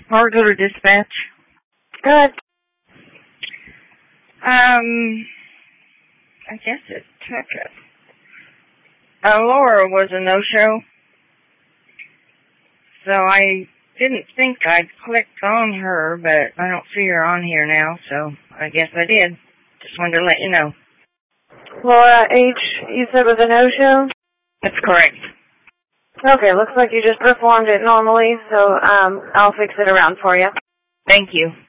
Fargo to dispatch. Good. I guess it took it. Laura was a no-show, so I didn't think I'd clicked on her, but I don't see her on here now, so I guess I did. Just wanted to let you know. Laura H., you said was a no-show? That's correct. Okay, looks like you just performed it normally, so I'll fix it around for you. Thank you.